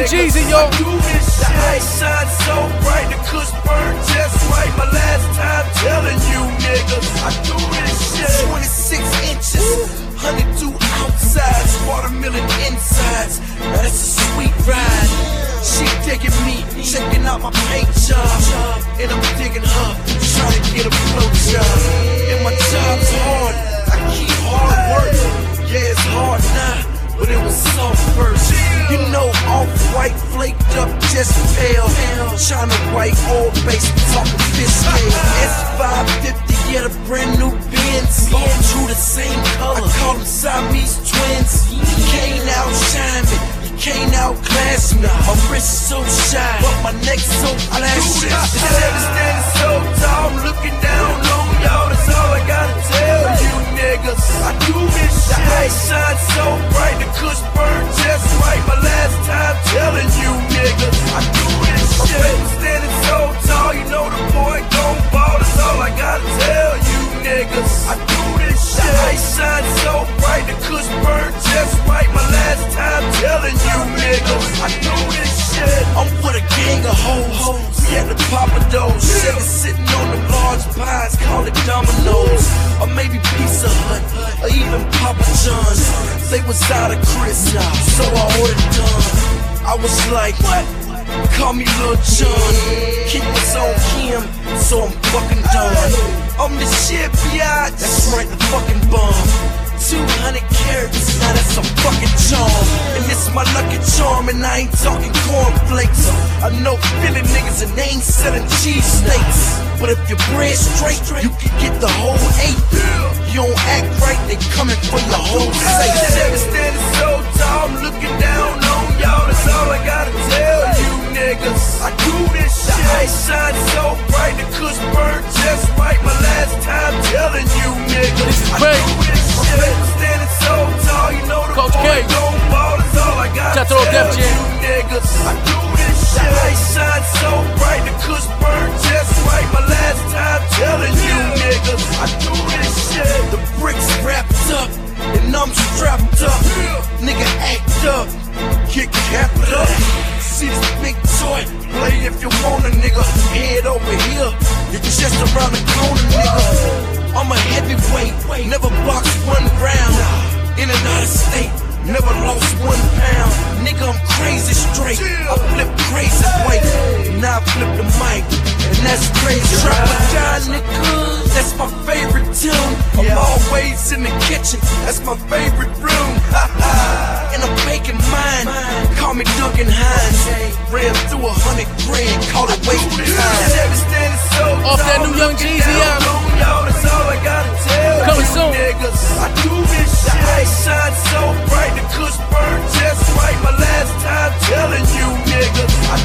Young Jeezy, yo. Do this shit. The ice shines so bright, the kush burn just right. My last time telling you niggas, I do this shit. 26 inches, 102 outsides, watermelon insides. Now that's a sweet ride. She digging me, checking out my paint job, and I'm digging her, trying to get a blow job. And my job's hard, I keep hard work. Yeah, it's hard now, but it was soft first. You know, off-white, flaked up, just pale. China white, oil base, talking fish scale. S550, get a brand new Benz. All true the same color, I call them Siamese twins. You can't outshine me, you can't outclass me. My wrist so shine, but my neck so flashy. The seven standing so tall, I'm looking down on y'all. That's all I gotta tell you niggas. I do this shit. The ice shines so bright, the kush burn just right. My last time telling you niggas, I do this shit. I'm standing so tall, you know the boy gon' ball. That's all I gotta tell you niggas. I do this shit. The ice shines so bright, the kush burn just right. My last time telling you niggas, I do this shit. I'm with a gang of hoes. We at the Papa Do's, Chevy sitting on the large pies, call it Domino's, or maybe Pizza Hut, or even Papa John's. They was out of Chris, so I ordered done. I was like, what? Call me Lil Jon. Keep us on Kim, so I'm fucking done. I'm the shit, biatch. That's right, the fucking bomb. 200 carats, now that's a fucking charm. And this my lucky charm, and I ain't talking cornflakes. I know Philly niggas and they ain't selling cheesesteaks. But if your bread's straight, you can get the whole 8. You don't act right, they coming for your whole safe. Seven standing so tall, I'm looking down on y'all. That's all I gotta tell you niggas. I do this shit. The ice shines so bright, the kush burn just right. My last time telling you niggas. This is I great. do this shit. Standing so tall, you know the Coach boy K. gon' ball. That's all I gotta Shout out to tell Def you Jam. niggas. I do this shit. The ice shines so bright, the kush burn just right. My last time telling you niggas. I do this shit. The bricks wrapped up, and I'm strapped up. Nigga act up, get capped up. See this big toy, play if you want a nigga. Head over here, you're just around the corner, nigga. I'm a heavyweight, never boxed 1 round. In and out of state, never lost 1 pound. Nigga, I'm crazy straight, I flip crazy weight. Now I flip the mic, and that's crazy. Trap or die, nigga, that's my favorite tune. I'm always in the kitchen, that's my favorite room. And I'm baking mine, call me Duncan Hines. Ran through 100 grand, call it waiting time. Off that new Young Jeezy.